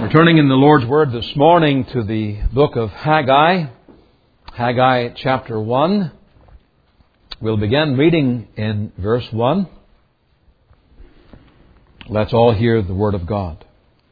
We're turning in the Lord's Word this morning to the book of Haggai, Haggai chapter 1. We'll begin reading in verse 1. Let's all hear the Word of God.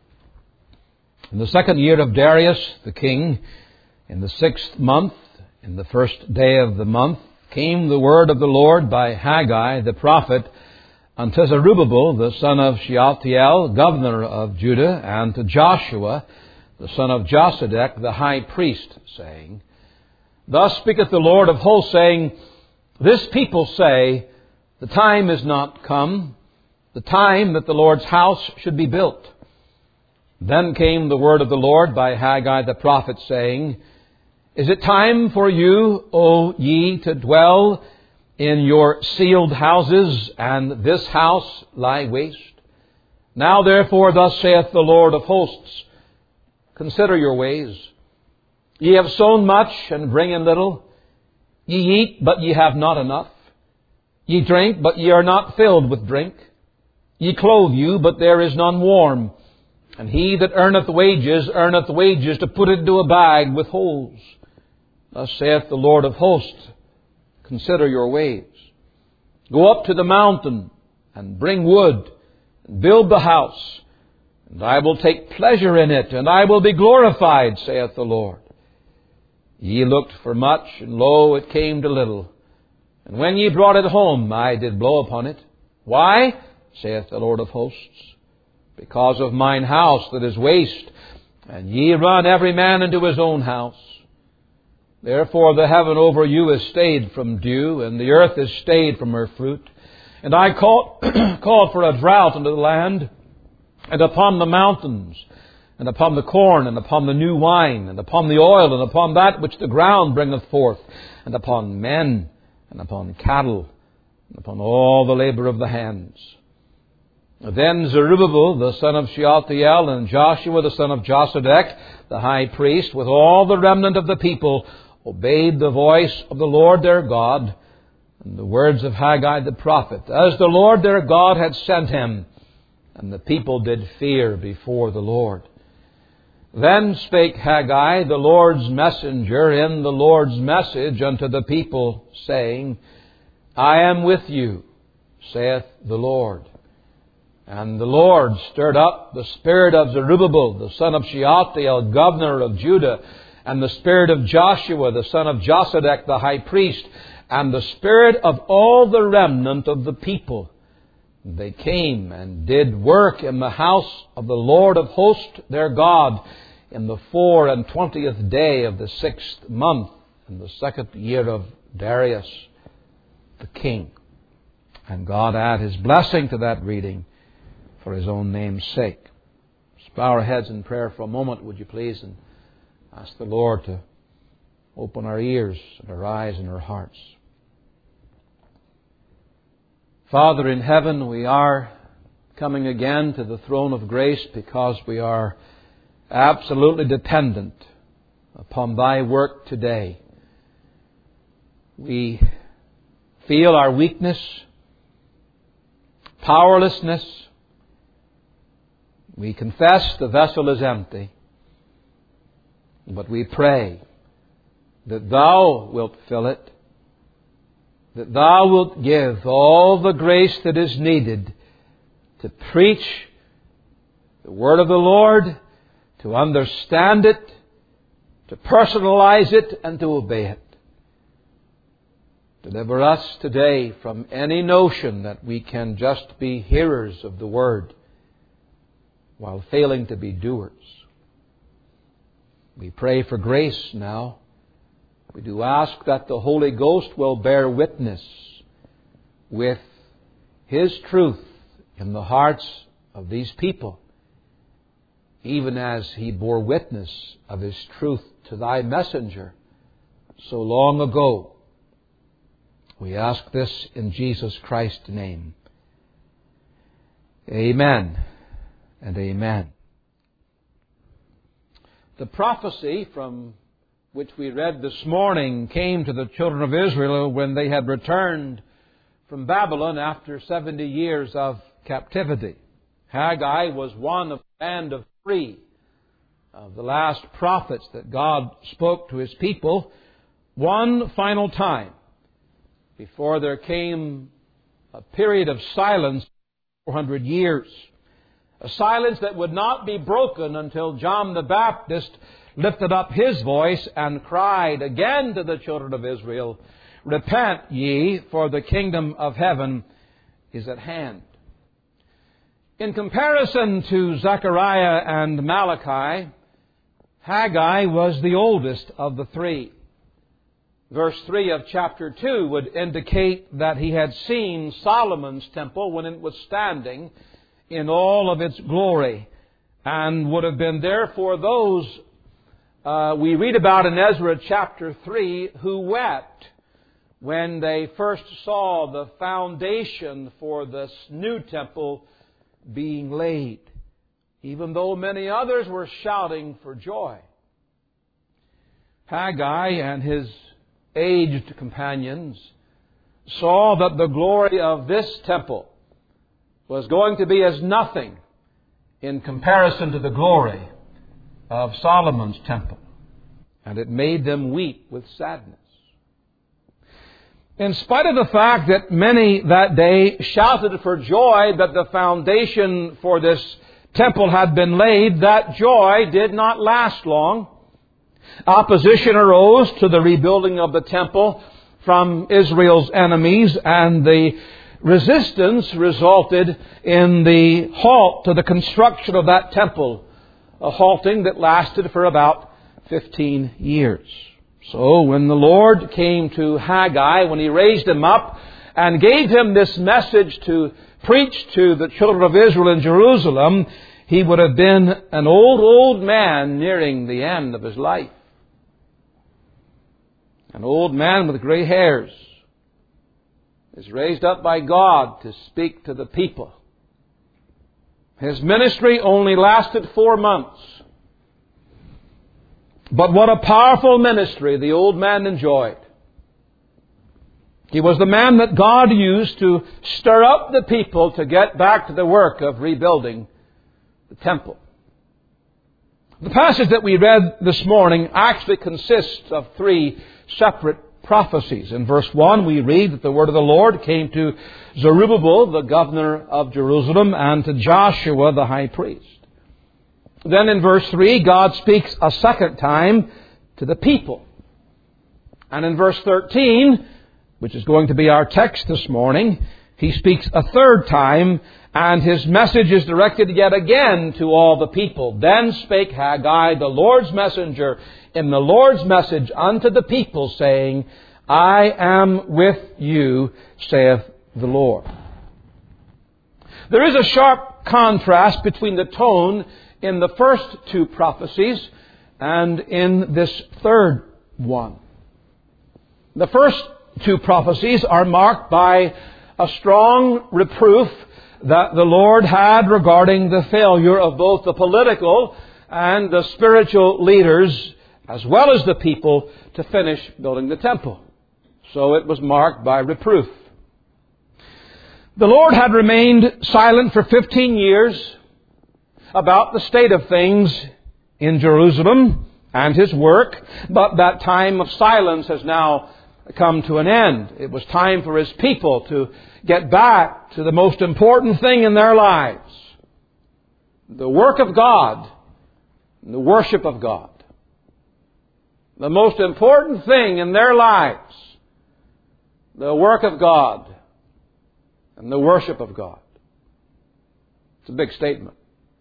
In the second year of Darius the king, in the 6th month, in the first day of the month, came the word of the Lord by Haggai the prophet unto Zerubbabel the son of Shealtiel, governor of Judah, and to Joshua the son of Josedech the high priest, saying, Thus speaketh the Lord of hosts, saying, This people say, The time is not come, the time that the Lord's house should be built. Then came the word of the Lord by Haggai the prophet, saying, Is it time for you, O ye, to dwell in your sealed houses, and this house lie waste? Now therefore thus saith the Lord of hosts, Consider your ways. Ye have sown much, and bring in little. Ye eat, but ye have not enough. Ye drink, but ye are not filled with drink. Ye clothe you, but there is none warm. And he that earneth wages to put into a bag with holes. Thus saith the Lord of hosts, Consider your ways. Go up to the mountain, and bring wood, and build the house, and I will take pleasure in it, and I will be glorified, saith the Lord. Ye looked for much, and lo, it came to little. And when ye brought it home, I did blow upon it. Why? Saith the Lord of hosts. Because of mine house that is waste, and ye run every man into his own house. Therefore the heaven over you is stayed from dew, and the earth is stayed from her fruit. And I called for a drought unto the land, and upon the mountains, and upon the corn, and upon the new wine, and upon the oil, and upon that which the ground bringeth forth, and upon men, and upon cattle, and upon all the labor of the hands. Then Zerubbabel the son of Shealtiel, and Joshua the son of Josedech, the high priest, with all the remnant of the people, obeyed the voice of the Lord their God, and the words of Haggai the prophet, as the Lord their God had sent him, and the people did fear before the Lord. Then spake Haggai, the Lord's messenger, in the Lord's message unto the people, saying, I am with you, saith the Lord. And the Lord stirred up the spirit of Zerubbabel, the son of Shealtiel, governor of Judah, and the spirit of Joshua, the son of Josedech, the high priest, and the spirit of all the remnant of the people. They came and did work in the house of the Lord of hosts their God in the 24th day of the 6th month, in the 2nd year of Darius the king. And God add His blessing to that reading for His own name's sake. Let's bow our heads in prayer for a moment, would you please, and ask the Lord to open our ears and our eyes and our hearts. Father in heaven, we are coming again to the throne of grace because we are absolutely dependent upon Thy work today. We feel our weakness, powerlessness. We confess the vessel is empty. But we pray that Thou wilt fill it, that Thou wilt give all the grace that is needed to preach the Word of the Lord, to understand it, to personalize it, and to obey it. Deliver us today from any notion that we can just be hearers of the Word while failing to be doers. We pray for grace now. We do ask that the Holy Ghost will bear witness with His truth in the hearts of these people, even as He bore witness of His truth to Thy messenger so long ago. We ask this in Jesus Christ's name. Amen and amen. The prophecy from which we read this morning came to the children of Israel when they had returned from Babylon after 70 years of captivity. Haggai was one of a band of three of the last prophets that God spoke to His people one final time before there came a period of silence, 400 years. A silence that would not be broken until John the Baptist lifted up his voice and cried again to the children of Israel, "Repent ye, for the kingdom of heaven is at hand." In comparison to Zechariah and Malachi, Haggai was the oldest of the three. Verse 3 of chapter 2 would indicate that he had seen Solomon's temple when it was standing in all of its glory, and would have been therefore those we read about in Ezra chapter 3 who wept when they first saw the foundation for this new temple being laid, even though many others were shouting for joy. Haggai and his aged companions saw that the glory of this temple was going to be as nothing in comparison to the glory of Solomon's temple. And it made them weep with sadness. In spite of the fact that many that day shouted for joy that the foundation for this temple had been laid, that joy did not last long. Opposition arose to the rebuilding of the temple from Israel's enemies, and the resistance resulted in the halt to the construction of that temple, a halting that lasted for about 15 years. So when the Lord came to Haggai, when He raised him up and gave him this message to preach to the children of Israel in Jerusalem, he would have been an old man nearing the end of his life. An old man with gray hairs is raised up by God to speak to the people. His ministry only lasted 4 months. But what a powerful ministry the old man enjoyed. He was the man that God used to stir up the people to get back to the work of rebuilding the temple. The passage that we read this morning actually consists of 3 separate prophecies. In verse 1 we read that the word of the Lord came to Zerubbabel, the governor of Jerusalem, and to Joshua, the high priest. Then in verse 3, God speaks a second time to the people. And in verse 13, which is going to be our text this morning, He speaks a third time, and His message is directed yet again to all the people. Then spake Haggai, the Lord's messenger, in the Lord's message unto the people, saying, I am with you, saith the Lord. There is a sharp contrast between the tone in the first 2 prophecies and in this third one. The first 2 prophecies are marked by a strong reproof that the Lord had regarding the failure of both the political and the spiritual leaders, as well as the people, to finish building the temple. So it was marked by reproof. The Lord had remained silent for 15 years about the state of things in Jerusalem and His work, but that time of silence has now come to an end. It was time for His people to get back to the most important thing in their lives: the work of God and the worship of God. The most important thing in their lives: the work of God and the worship of God. It's a big statement.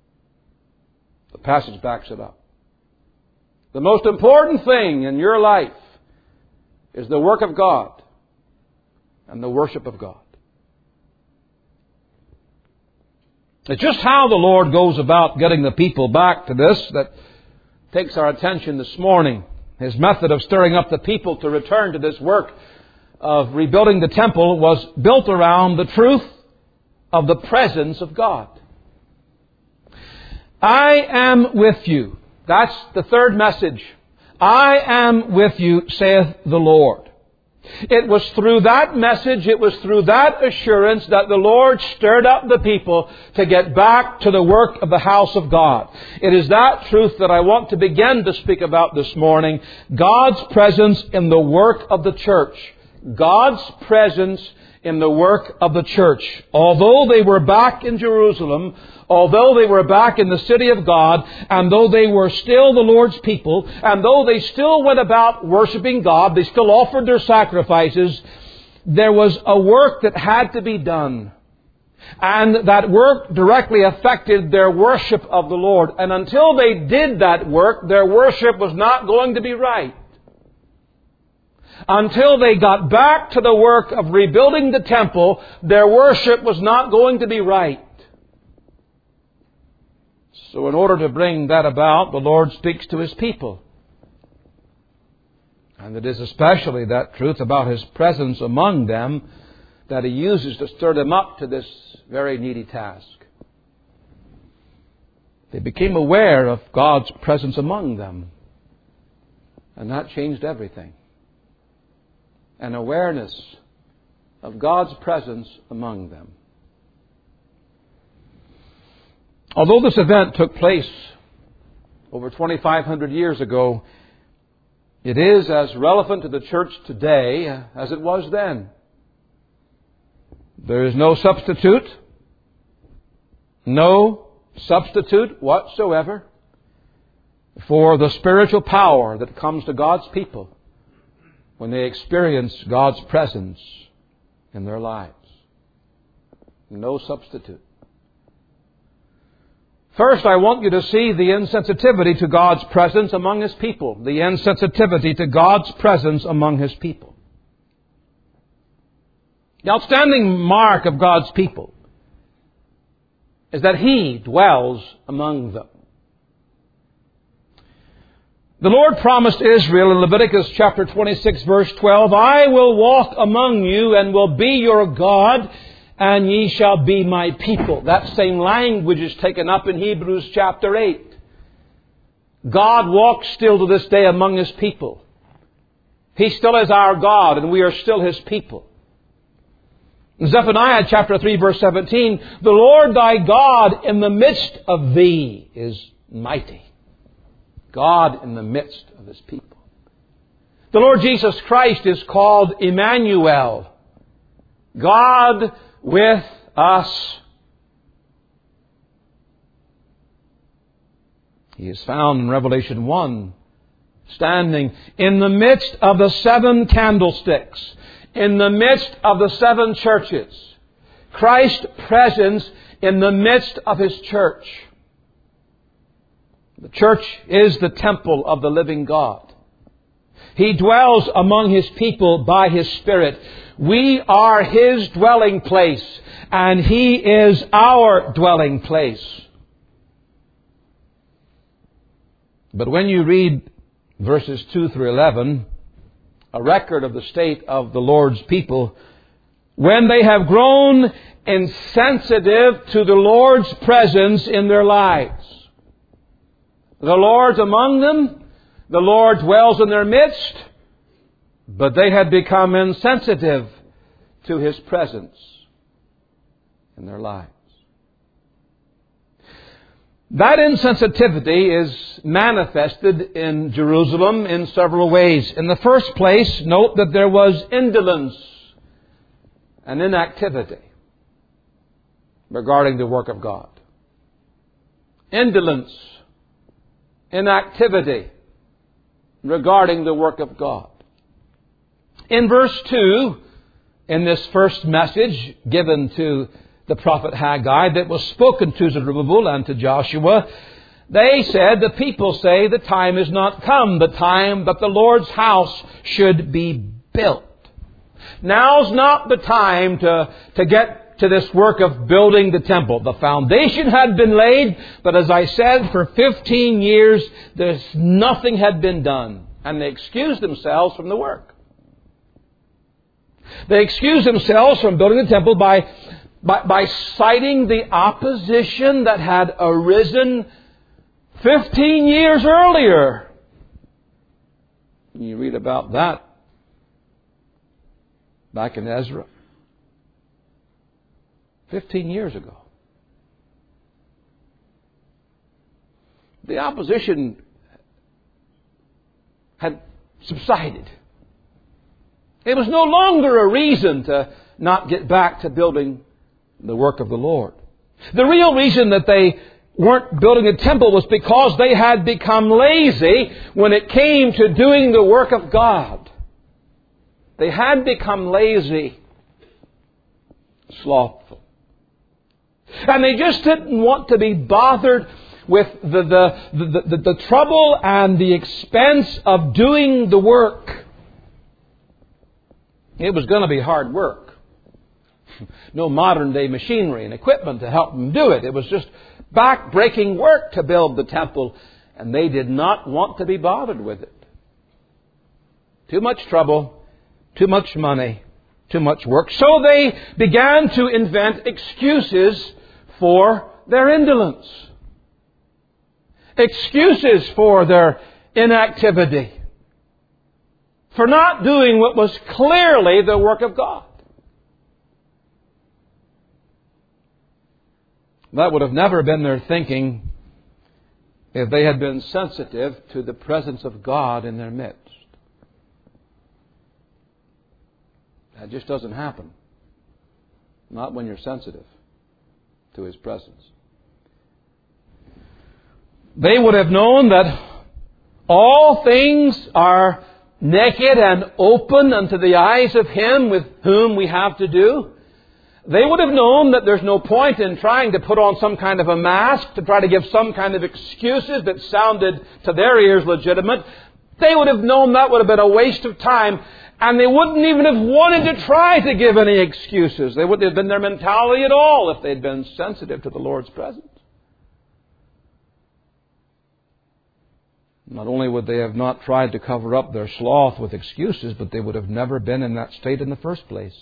The passage backs it up. The most important thing in your life is the work of God and the worship of God. It's just how the Lord goes about getting the people back to this that takes our attention this morning. His method of stirring up the people to return to this work of rebuilding the temple was built around the truth of the presence of God. I am with you. That's the third message. I am with you, saith the Lord. It was through that message, it was through that assurance that the Lord stirred up the people to get back to the work of the house of God. It is that truth that I want to begin to speak about this morning. God's presence in the work of the church. God's presence in the work of the church. Although they were back in Jerusalem, although they were back in the city of God, and though they were still the Lord's people, and though they still went about worshiping God, they still offered their sacrifices, there was a work that had to be done. And that work directly affected their worship of the Lord. And until they did that work, their worship was not going to be right. Until they got back to the work of rebuilding the temple, their worship was not going to be right. So in order to bring that about, the Lord speaks to His people. And it is especially that truth about His presence among them that He uses to stir them up to this very needy task. They became aware of God's presence among them. And that changed everything. An awareness of God's presence among them. Although this event took place over 2,500 years ago, it is as relevant to the church today as it was then. There is no substitute whatsoever for the spiritual power that comes to God's people when they experience God's presence in their lives. No substitute. First, I want you to see the insensitivity to God's presence among His people. The insensitivity to God's presence among His people. The outstanding mark of God's people is that He dwells among them. The Lord promised Israel in Leviticus chapter 26 verse 12, I will walk among you and will be your God, and ye shall be my people. That same language is taken up in Hebrews chapter 8. God walks still to this day among His people. He still is our God, and we are still His people. In Zephaniah chapter 3 verse 17, the Lord thy God in the midst of thee is mighty. God in the midst of His people. The Lord Jesus Christ is called Emmanuel. God with us. He is found in Revelation 1, standing in the midst of the 7 candlesticks, in the midst of the 7 churches. Christ's presence in the midst of His church. The church is the temple of the living God. He dwells among His people by His Spirit. We are His dwelling place, and He is our dwelling place. But when you read verses 2 through 11, a record of the state of the Lord's people, when they have grown insensitive to the Lord's presence in their lives. The Lord's among them. The Lord dwells in their midst. But they had become insensitive to His presence in their lives. That insensitivity is manifested in Jerusalem in several ways. In the first place, note that there was indolence and inactivity regarding the work of God. Indolence, inactivity regarding the work of God. In verse 2, in this first message given to the prophet Haggai that was spoken to Zerubbabel and to Joshua, they said, the people say the time is not come, the time that the Lord's house should be built. Now's not the time to get to this work of building the temple. The foundation had been laid, but as I said, for 15 years, nothing had been done. And they excused themselves from the work. They excused themselves from building the temple by citing the opposition that had arisen 15 years earlier. You read about that back in Ezra. 15 years ago. The opposition had subsided. It was no longer a reason to not get back to building the work of the Lord. The real reason that they weren't building a temple was because they had become lazy when it came to doing the work of God. They had become lazy, slothful. And they just didn't want to be bothered with the trouble and the expense of doing the work. It was going to be hard work. No modern day machinery and equipment to help them do it. It was just back-breaking work to build the temple, and they did not want to be bothered with it. Too much trouble, too much money, too much work. So they began to invent excuses for their indolence. Excuses for their inactivity. For not doing what was clearly the work of God. That would have never been their thinking if they had been sensitive to the presence of God in their midst. That just doesn't happen. Not when you're sensitive to His presence. They would have known that all things are naked and open unto the eyes of Him with whom we have to do. They would have known that there's no point in trying to put on some kind of a mask to try to give some kind of excuses that sounded to their ears legitimate. They would have known that would have been a waste of time, and they wouldn't even have wanted to try to give any excuses. They wouldn't have been their mentality at all if they'd been sensitive to the Lord's presence. Not only would they have not tried to cover up their sloth with excuses, but they would have never been in that state in the first place.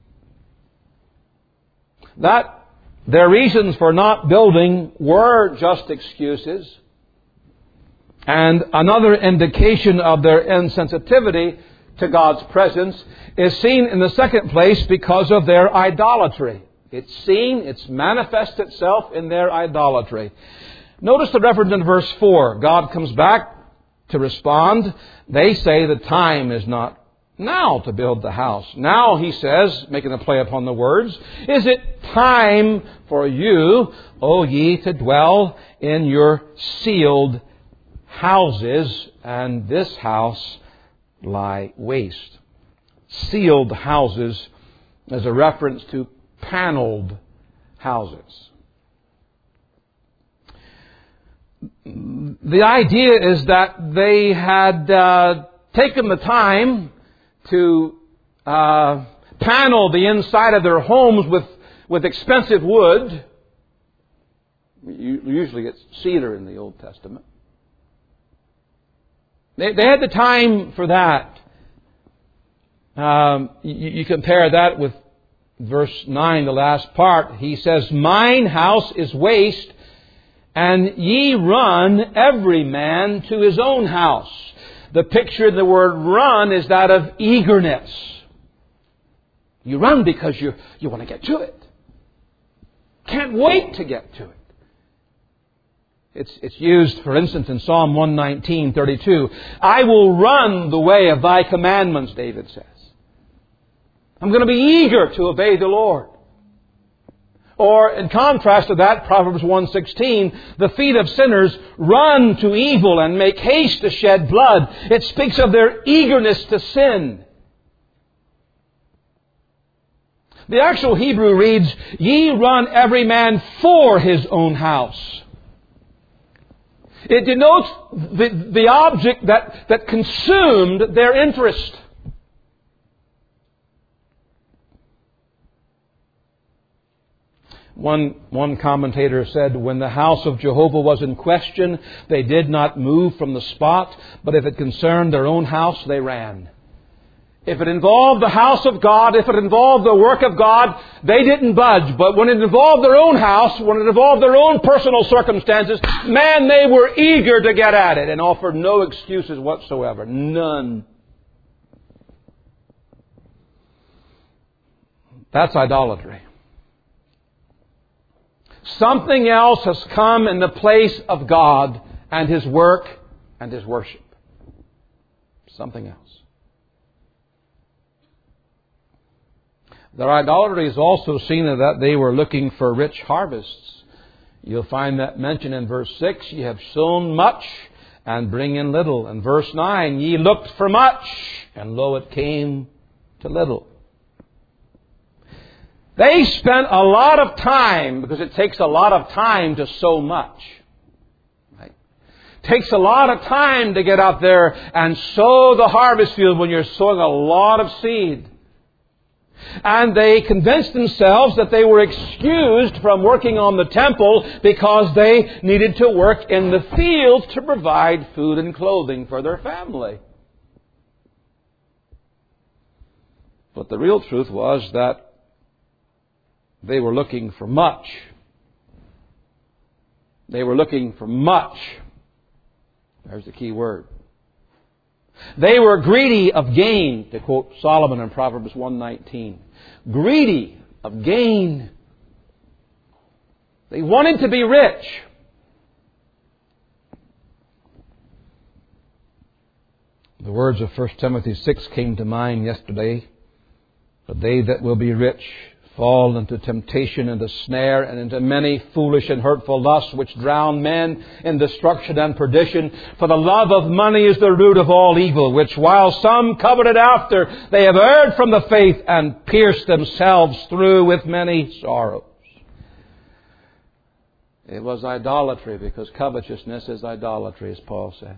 That their reasons for not building were just excuses. And another indication of their insensitivity to God's presence is seen in the second place because of their idolatry. It's manifests itself in their idolatry. Notice the reference in verse 4. God comes back to respond. They say the time is not now to build the house. Now, he says, making a play upon the words, is it time for you, O ye, to dwell in your sealed houses, and this house lie waste? Sealed houses as a reference to paneled houses. The idea is that they had taken the time to panel the inside of their homes with expensive wood. Usually it's cedar in the Old Testament. They had the time for that. You compare that with verse 9, the last part. He says, mine house is waste, and ye run every man to his own house. The picture in the word run is that of eagerness. You run because you want to get to it. Can't wait to get to it. It's used, for instance, in Psalm 119:32. I will run the way of thy commandments, David says. I'm going to be eager to obey the Lord. Or, in contrast to that, Proverbs 1:16, the feet of sinners run to evil and make haste to shed blood. It speaks of their eagerness to sin. The actual Hebrew reads, ye run every man for his own house. It denotes the object that consumed their interest. One commentator said, when the house of Jehovah was in question, they did not move from the spot, but if it concerned their own house, they ran. If it involved the house of God, if it involved the work of God, they didn't budge. But when it involved their own house, when it involved their own personal circumstances, man, they were eager to get at it and offered no excuses whatsoever. None. That's idolatry. Something else has come in the place of God and His work and His worship. Something else. Their idolatry is also seen in that they were looking for rich harvests. You'll find that mentioned in verse 6. Ye have sown much and bring in little. In verse 9, ye looked for much, and lo, it came to little. They spent a lot of time, because it takes a lot of time to sow much. Right? It takes a lot of time to get out there and sow the harvest field when you're sowing a lot of seed. And they convinced themselves that they were excused from working on the temple because they needed to work in the fields to provide food and clothing for their family. But the real truth was that they were looking for much. They were looking for much. There's the key word. They were greedy of gain, to quote Solomon in Proverbs 1:19. Greedy of gain. They wanted to be rich. The words of 1 Timothy 6 came to mind yesterday. But they that will be rich fall into temptation, into snare, and into many foolish and hurtful lusts, which drown men in destruction and perdition. For the love of money is the root of all evil, which while some coveted after, they have erred from the faith and pierced themselves through with many sorrows. It was idolatry, because covetousness is idolatry, as Paul says.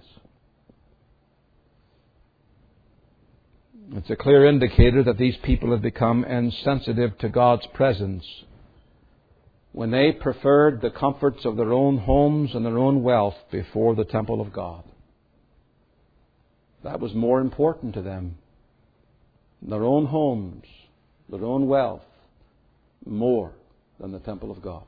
It's a clear indicator that these people have become insensitive to God's presence when they preferred the comforts of their own homes and their own wealth before the temple of God. That was more important to them. Their own homes, their own wealth, more than the temple of God.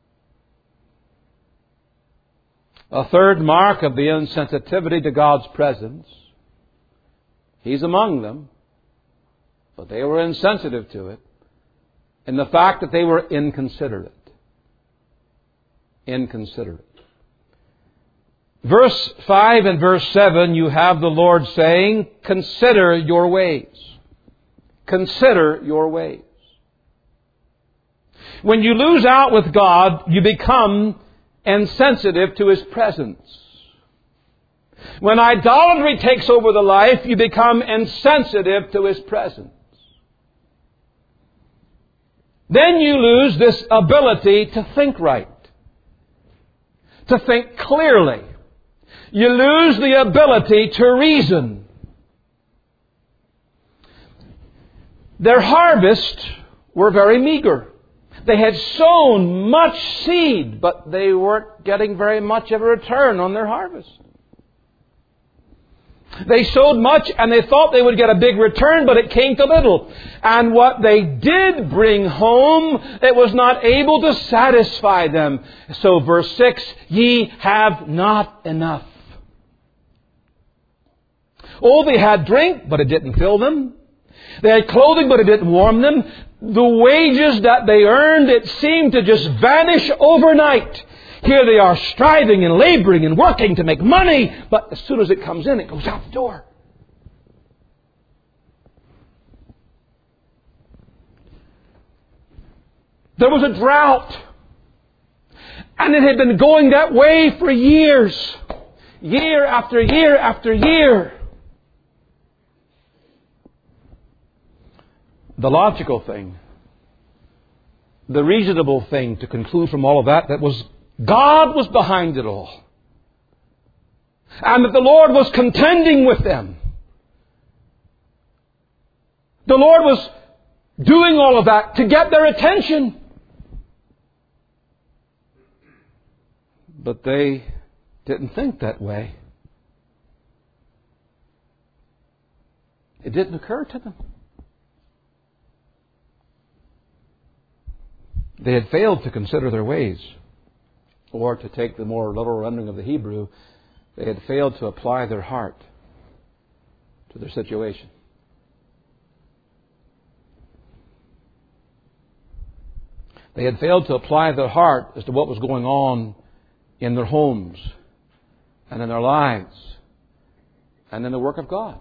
A third mark of the insensitivity to God's presence. He's among them, but they were insensitive to it, in the fact that they were inconsiderate. Inconsiderate. Verse 5 and verse 7, you have the Lord saying, consider your ways. Consider your ways. When you lose out with God, you become insensitive to His presence. When idolatry takes over the life, you become insensitive to His presence. Then you lose this ability to think right, to think clearly. You lose the ability to reason. Their harvests were very meager. They had sown much seed, but they weren't getting very much of a return on their harvest. They sowed much and they thought they would get a big return, but it came to little. And what they did bring home, it was not able to satisfy them. So verse 6, ye have not enough. Oh, they had drink, but it didn't fill them. They had clothing, but it didn't warm them. The wages that they earned, it seemed to just vanish overnight. Here they are striving and laboring and working to make money, but as soon as it comes in, it goes out the door. There was a drought, and it had been going that way for years. Year after year after year. The logical thing, the reasonable thing to conclude from all of that was God was behind it all. And that the Lord was contending with them. The Lord was doing all of that to get their attention. But they didn't think that way. It didn't occur to them. They had failed to consider their ways. Or to take the more literal rendering of the Hebrew, they had failed to apply their heart to their situation. They had failed to apply their heart as to what was going on in their homes and in their lives and in the work of God.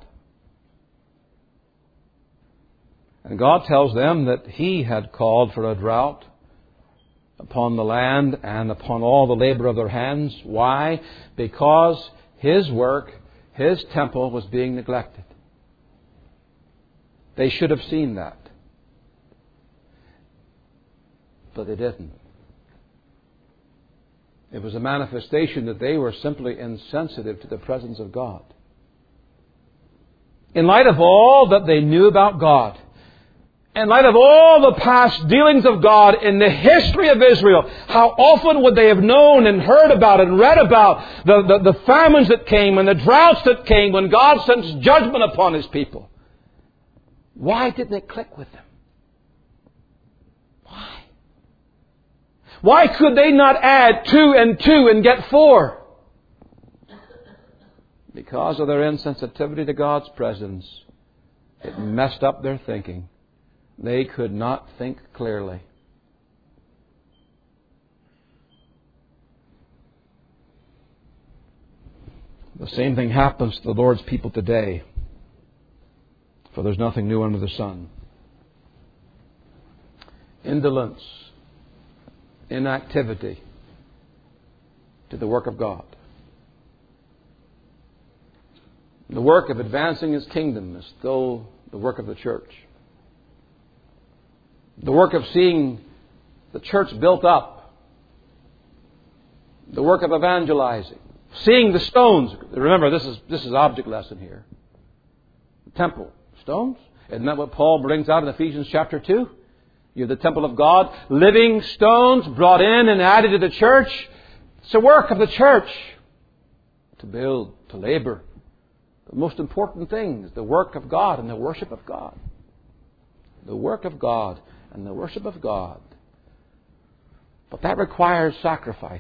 And God tells them that He had called for a drought upon the land and upon all the labor of their hands. Why? Because His work, His temple was being neglected. They should have seen that. But they didn't. It was a manifestation that they were simply insensitive to the presence of God. In light of all that they knew about God, in light of all the past dealings of God in the history of Israel, how often would they have known and heard about and read about the famines that came and the droughts that came when God sends judgment upon His people? Why didn't it click with them? Why? Why could they not add 2 and 2 and get 4? Because of their insensitivity to God's presence, it messed up their thinking. They could not think clearly. The same thing happens to the Lord's people today. For there's nothing new under the sun. Indolence, inactivity to the work of God. The work of advancing His kingdom is still the work of the church. The work of seeing the church built up. The work of evangelizing. Seeing the stones. Remember, this is object lesson here. The temple. Stones. Isn't that what Paul brings out in Ephesians chapter 2? You're the temple of God. Living stones brought in and added to the church. It's the work of the church. To build, to labor. The most important thing is the work of God and the worship of God. The work of God and the worship of God. But that requires sacrifice.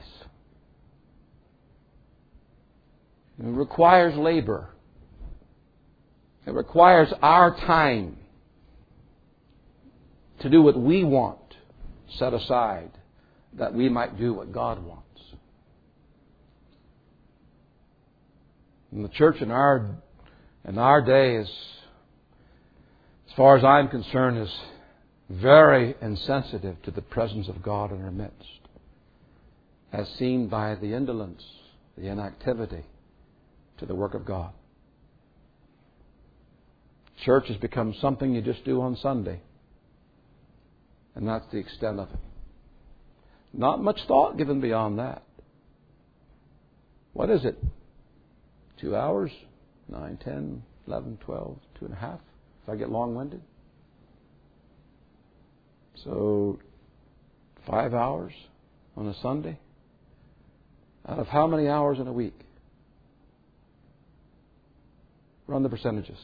It requires labor. It requires our time to do what we want, set aside, that we might do what God wants. And the church in our day is, as far as I'm concerned, is very insensitive to the presence of God in our midst, as seen by the indolence, the inactivity to the work of God. Church has become something you just do on Sunday. And that's the extent of it. Not much thought given beyond that. What is it? 2 hours? 9, 10, 11, 12, 2.5? If I get long-winded? So, 5 hours on a Sunday? Out of how many hours in a week? Run the percentages.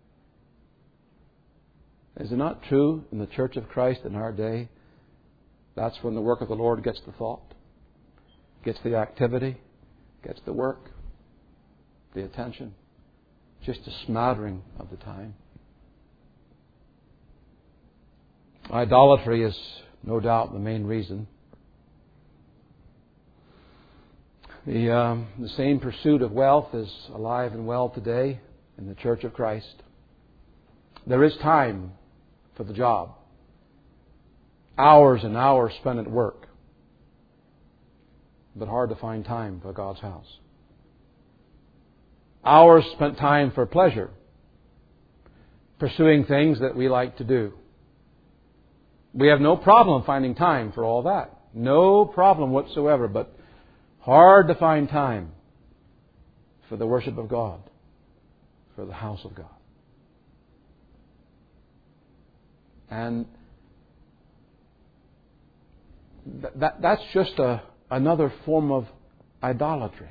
Is it not true in the Church of Christ in our day? That's when the work of the Lord gets the thought, gets the activity, gets the work, the attention. Just a smattering of the time. Idolatry is no doubt the main reason. The same pursuit of wealth is alive and well today in the Church of Christ. There is time for the job. Hours and hours spent at work. But hard to find time for God's house. Hours spent time for pleasure. Pursuing things that we like to do. We have no problem finding time for all that. No problem whatsoever. But hard to find time for the worship of God. For the house of God. And that's just another form of idolatry.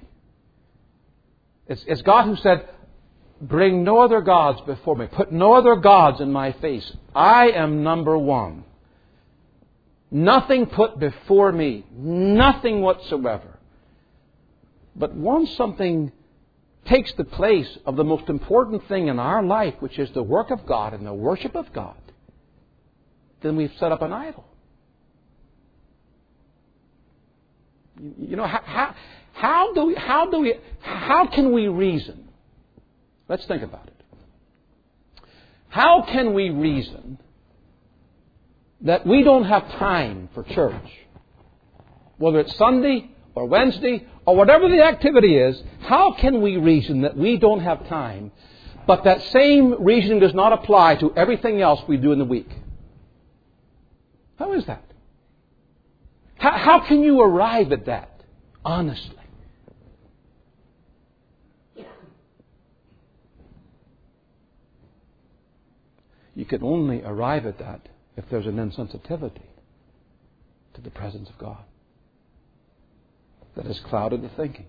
It's God who said, bring no other gods before me. Put no other gods in my face. I am number one. Nothing put before me. Nothing whatsoever. But once something takes the place of the most important thing in our life, which is the work of God and the worship of God, then we've set up an idol. You know, how can we reason? Let's think about it. How can we reason that we don't have time for church? Whether it's Sunday or Wednesday or whatever the activity is, how can we reason that we don't have time, but that same reasoning does not apply to everything else we do in the week? How is that? How can you arrive at that, honestly? You can only arrive at that if there's an insensitivity to the presence of God that has clouded the thinking.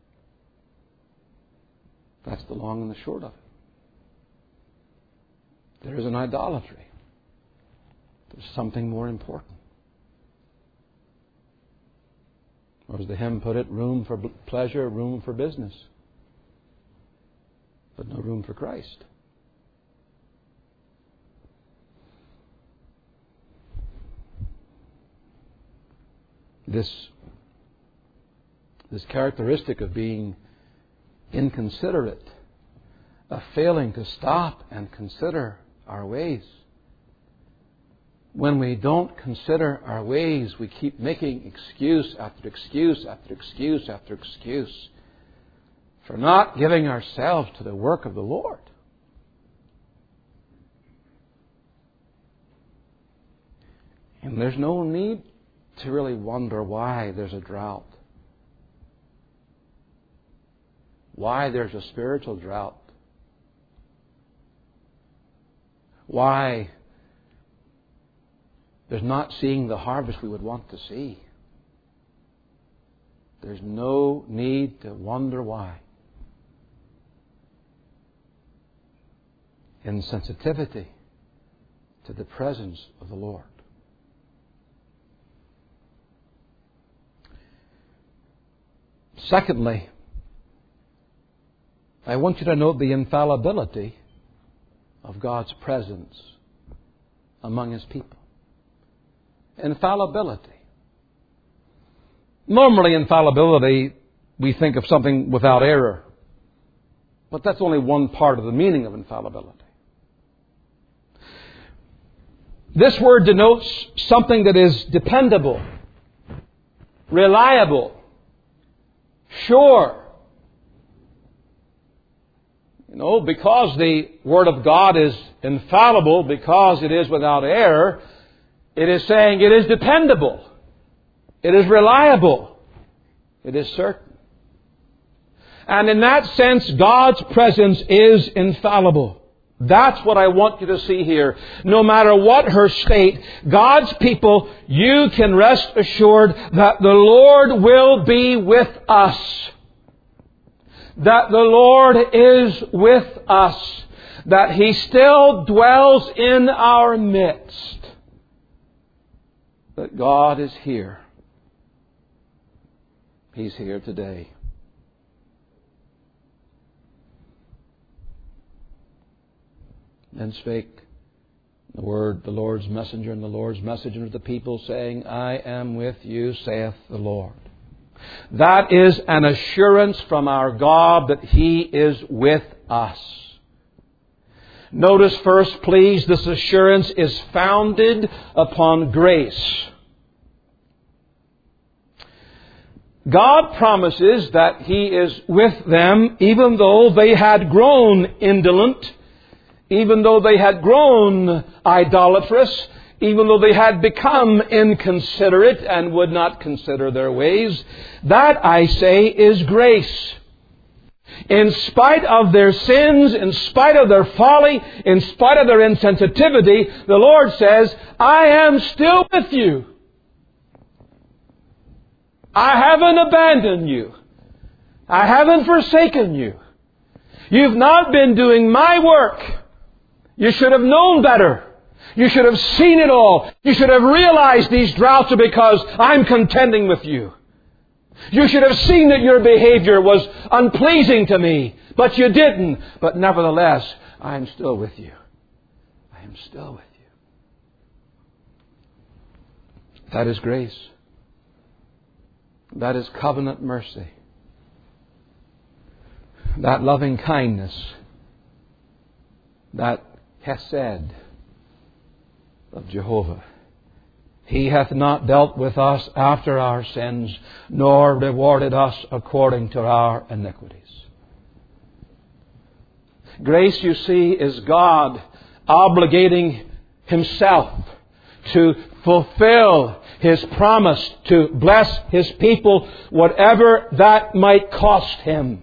That's the long and the short of it. There is an idolatry. There's something more important. Or as the hymn put it, room for pleasure, room for business, but no room for Christ. This characteristic of being inconsiderate, of failing to stop and consider our ways. When we don't consider our ways, we keep making excuse after excuse after excuse after excuse for not giving ourselves to the work of the Lord. And there's no need to really wonder why there's a drought. Why there's a spiritual drought. Why there's not seeing the harvest we would want to see. There's no need to wonder why. Insensitivity to the presence of the Lord. Secondly, I want you to note the infallibility of God's presence among His people. Infallibility. Normally, infallibility, we think of something without error. But that's only one part of the meaning of infallibility. This word denotes something that is dependable, reliable, sure. You know, because the Word of God is infallible, because it is without error, it is saying it is dependable. It is reliable. It is certain. And in that sense, God's presence is infallible. That's what I want you to see here. No matter what her state, God's people, you can rest assured that the Lord will be with us. That the Lord is with us. That He still dwells in our midst. That God is here. He's here today. Then spake the Lord's messenger and the Lord's messenger to the people, saying, I am with you, saith the Lord. That is an assurance from our God that He is with us. Notice first, please, this assurance is founded upon grace. God promises that He is with them even though they had grown indolent, even though they had grown idolatrous, even though they had become inconsiderate and would not consider their ways. That, I say, is grace. In spite of their sins, in spite of their folly, in spite of their insensitivity, the Lord says, I am still with you. I haven't abandoned you. I haven't forsaken you. You've not been doing my work. You should have known better. You should have seen it all. You should have realized these droughts are because I'm contending with you. You should have seen that your behavior was unpleasing to me, but you didn't. But nevertheless, I am still with you. I am still with you. That is grace. That is covenant mercy. That loving kindness. That hesed of Jehovah. He hath not dealt with us after our sins, nor rewarded us according to our iniquities. Grace, you see, is God obligating Himself to fulfill His promise to bless His people, whatever that might cost Him.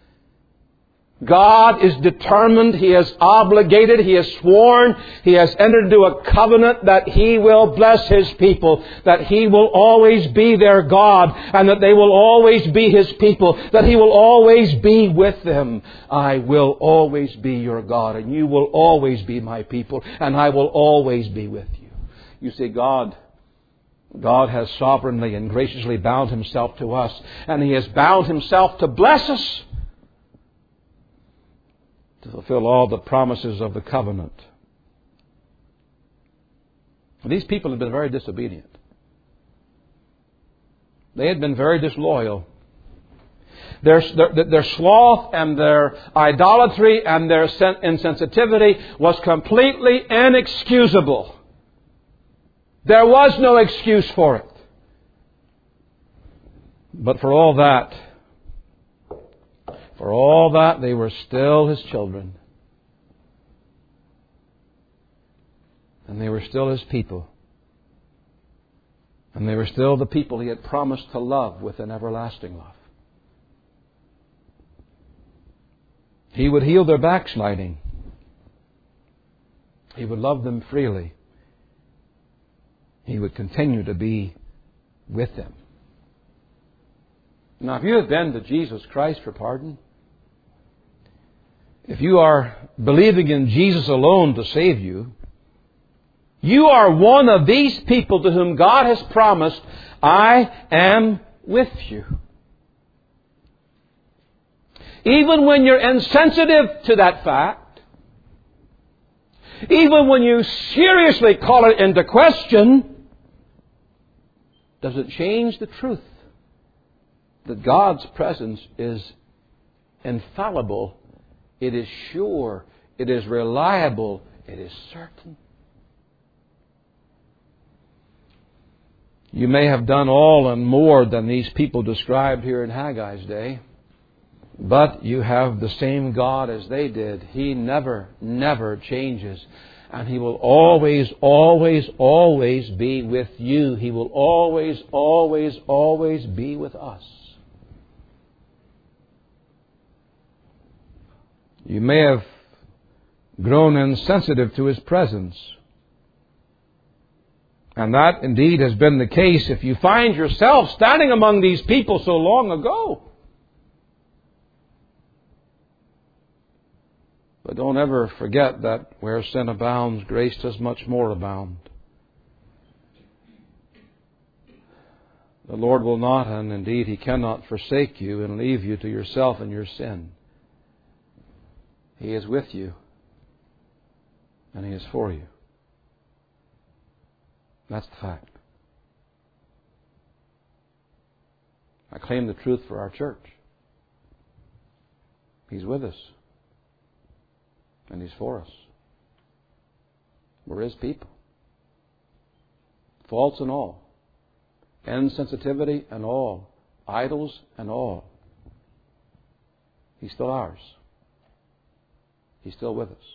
God is determined, He has obligated, He has sworn, He has entered into a covenant that He will bless His people, that He will always be their God, and that they will always be His people, that He will always be with them. I will always be your God, and you will always be my people, and I will always be with you. You see, God has sovereignly and graciously bound Himself to us, and He has bound Himself to bless us, to fulfill all the promises of the covenant. These people had been very disobedient. They had been very disloyal. Their sloth and their idolatry and their insensitivity was completely inexcusable. There was no excuse for it. But for all that, they were still His children. And they were still His people. And they were still the people He had promised to love with an everlasting love. He would heal their backsliding. He would love them freely. He would continue to be with them. Now, if you have been to Jesus Christ for pardon, if you are believing in Jesus alone to save you, you are one of these people to whom God has promised, I am with you. Even when you're insensitive to that fact, even when you seriously call it into question, does it change the truth that God's presence is infallible, it is sure, it is reliable, it is certain? You may have done all and more than these people described here in Haggai's day, but you have the same God as they did. He never, never changes. And He will always, always, always be with you. He will always, always, always be with us. You may have grown insensitive to His presence. And that indeed has been the case if you find yourself standing among these people so long ago. But don't ever forget that where sin abounds, grace does much more abound. The Lord will not, and indeed He cannot forsake you and leave you to yourself and your sin. He is with you, and He is for you. That's the fact. I claim the truth for our church. He's with us. And He's for us. We're His people. Faults and all. Insensitivity and all. Idols and all. He's still ours. He's still with us.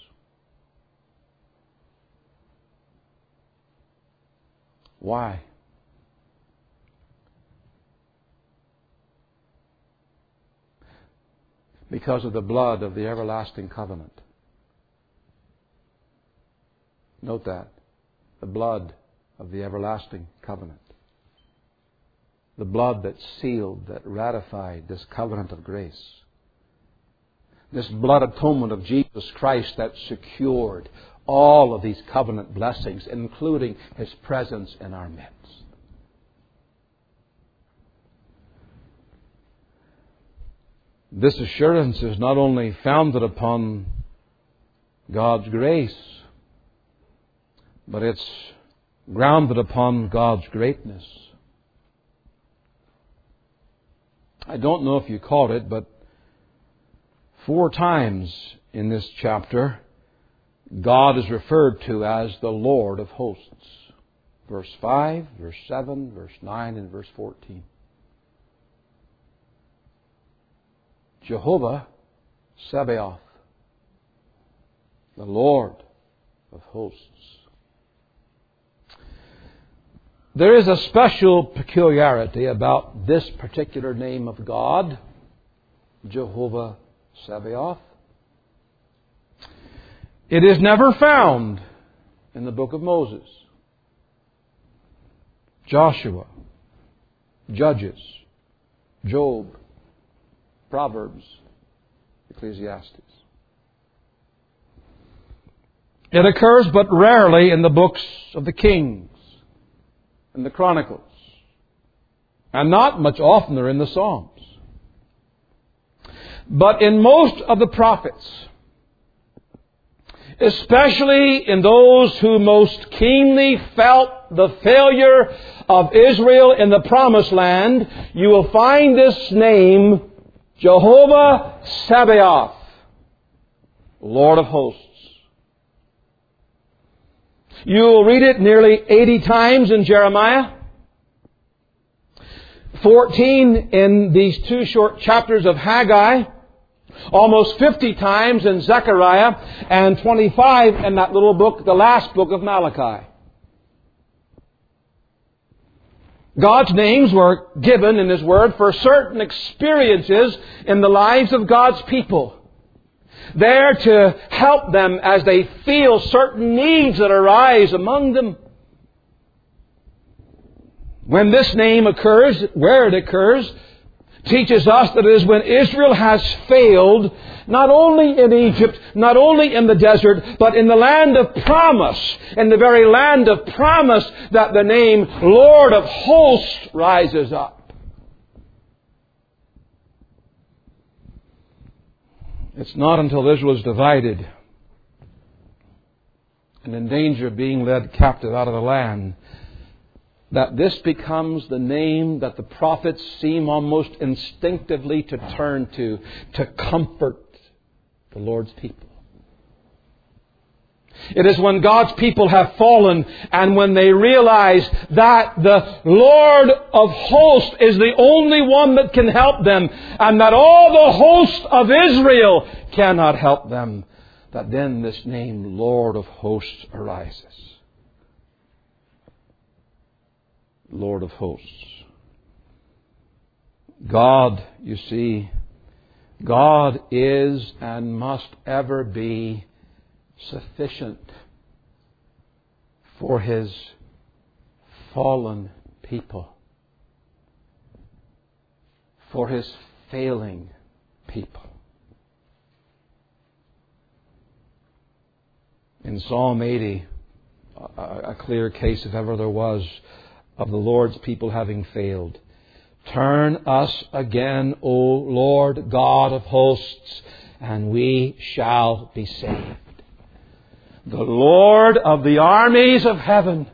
Why? Because of the blood of the everlasting covenant. Note that. The blood of the everlasting covenant. The blood that sealed, that ratified this covenant of grace. This blood atonement of Jesus Christ that secured all of these covenant blessings, including His presence in our midst. This assurance is not only founded upon God's grace, but it's grounded upon God's greatness. I don't know if you caught it, but 4 times in this chapter, God is referred to as the Lord of hosts. Verse 5, verse 7, verse 9, and verse 14. Jehovah Sabaoth, the Lord of hosts. There is a special peculiarity about this particular name of God, Jehovah Sabaoth. It is never found in the book of Moses, Joshua, Judges, Job, Proverbs, Ecclesiastes. It occurs but rarely in the books of the Kings and the Chronicles, and not much oftener in the Psalms. But in most of the prophets, especially in those who most keenly felt the failure of Israel in the Promised Land, you will find this name, Jehovah Sabaoth, Lord of hosts. You will read it nearly 80 times in Jeremiah, 14 in these 2 short chapters of Haggai, almost 50 times in Zechariah, and 25 in that little book, the last book of Malachi. God's names were given in His Word for certain experiences in the lives of God's people. There to help them as they feel certain needs that arise among them. When this name occurs, where it occurs, teaches us that it is when Israel has failed, not only in Egypt, not only in the desert, but in the land of promise, in the very land of promise, that the name Lord of hosts rises up. It's not until Israel is divided and in danger of being led captive out of the land that this becomes the name that the prophets seem almost instinctively to turn to comfort the Lord's people. It is when God's people have fallen and when they realize that the Lord of hosts is the only one that can help them and that all the host of Israel cannot help them, that then this name, Lord of hosts, arises. Lord of hosts. God, you see, God is and must ever be sufficient for His fallen people, for His failing people. In Psalm 80, a clear case, if ever there was, of the Lord's people having failed. Turn us again, O Lord God of hosts, and we shall be saved. The Lord of the armies of heaven.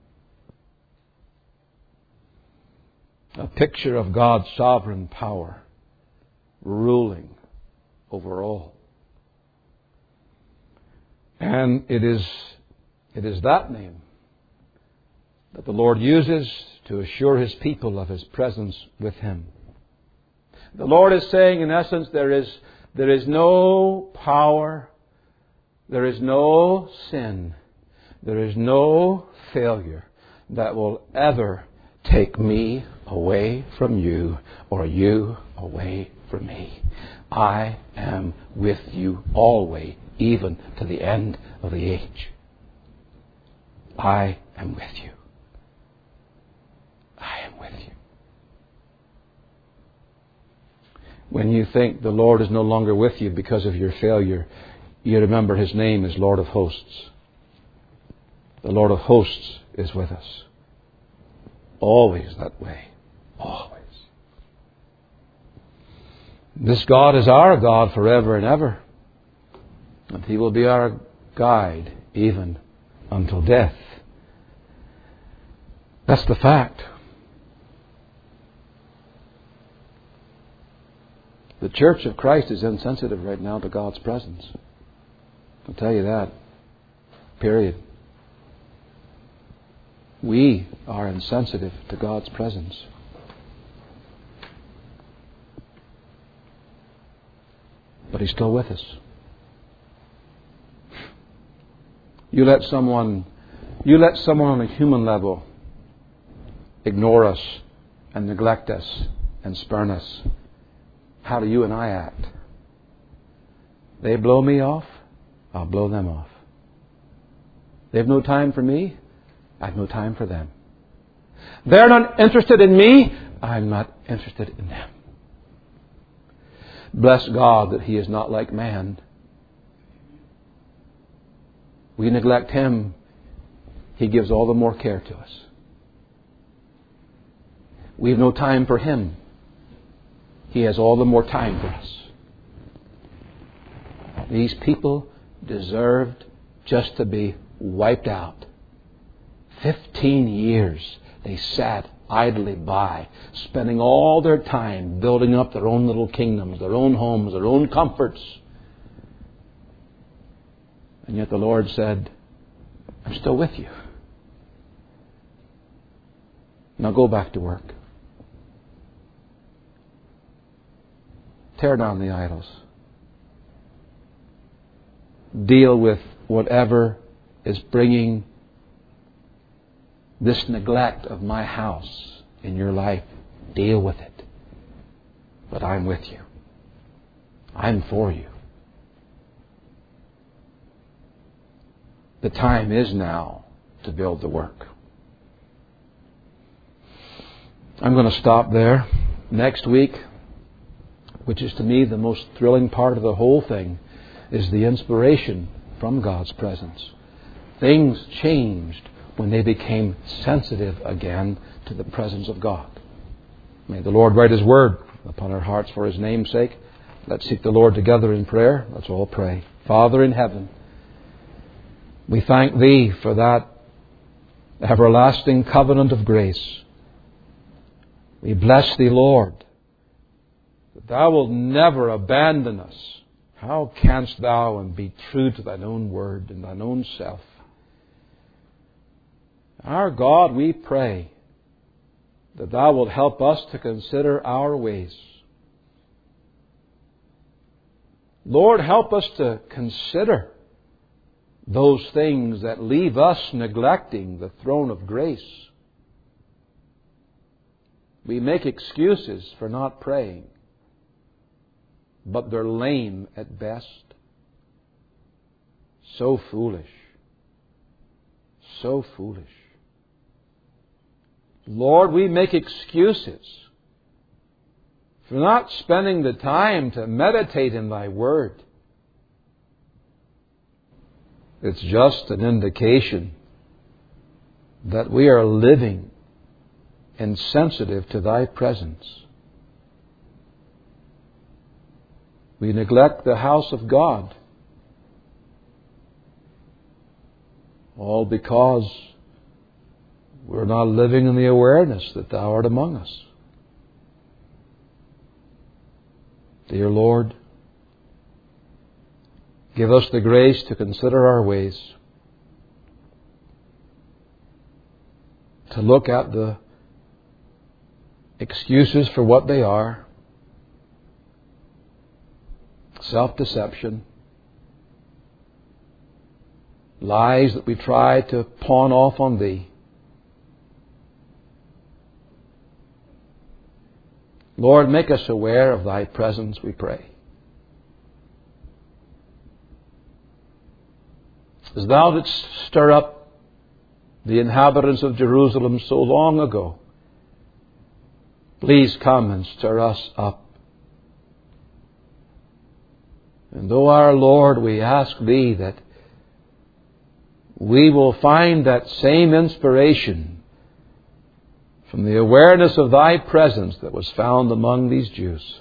A picture of God's sovereign power ruling over all. And it is that name that the Lord uses to assure His people of His presence with Him. The Lord is saying, in essence, there is no power, there is no sin, there is no failure that will ever take me away from you or you away from me. I am with you always, even to the end of the age. I am with you. I am with you. When you think the Lord is no longer with you because of your failure, you remember His name is Lord of hosts. The Lord of hosts is with us. Always that way. Always. This God is our God forever and ever. And He will be our guide even until death. That's the fact. The Church of Christ is insensitive right now to God's presence. I'll tell you that. Period. We are insensitive to God's presence. But He's still with us. You let someone on a human level ignore us and neglect us and spurn us. How do you and I act? They blow me off, I'll blow them off. They have no time for me, I have no time for them. They're not interested in me, I'm not interested in them. Bless God that He is not like man. We neglect Him, He gives all the more care to us. We have no time for Him. He has all the more time for us. These people deserved just to be wiped out. 15 years they sat idly by, spending all their time building up their own little kingdoms, their own homes, their own comforts. And yet the Lord said, I'm still with you. Now go back to work. Tear down the idols. Deal with whatever is bringing this neglect of my house in your life. Deal with it. But I'm with you. I'm for you. The time is now to build the work. I'm going to stop there. Next week, which is to me the most thrilling part of the whole thing, is the inspiration from God's presence. Things changed when they became sensitive again to the presence of God. May the Lord write His word upon our hearts for His name's sake. Let's seek the Lord together in prayer. Let's all pray. Father in heaven, we thank Thee for that everlasting covenant of grace. We bless Thee, Lord, that Thou wilt never abandon us. How canst Thou and be true to Thine own word and Thine own self? Our God, we pray that Thou wilt help us to consider our ways. Lord, help us to consider those things that leave us neglecting the throne of grace. We make excuses for not praying, but they're lame at best. So foolish. So foolish. Lord, we make excuses for not spending the time to meditate in Thy Word. It's just an indication that we are living insensitive to Thy presence. We neglect the house of God, all because we're not living in the awareness that Thou art among us. Dear Lord, give us the grace to consider our ways, to look at the excuses for what they are, self-deception, lies that we try to pawn off on Thee. Lord, make us aware of Thy presence, we pray. As Thou didst stir up the inhabitants of Jerusalem so long ago, please come and stir us up. And though our Lord, we ask Thee that we will find that same inspiration from the awareness of Thy presence that was found among these Jews.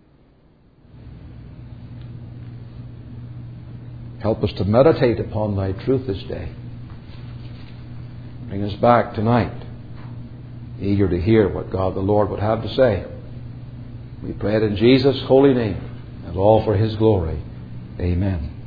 Help us to meditate upon Thy truth this day. Bring us back tonight, eager to hear what God the Lord would have to say. We pray it in Jesus' holy name, and all for His glory. Amen.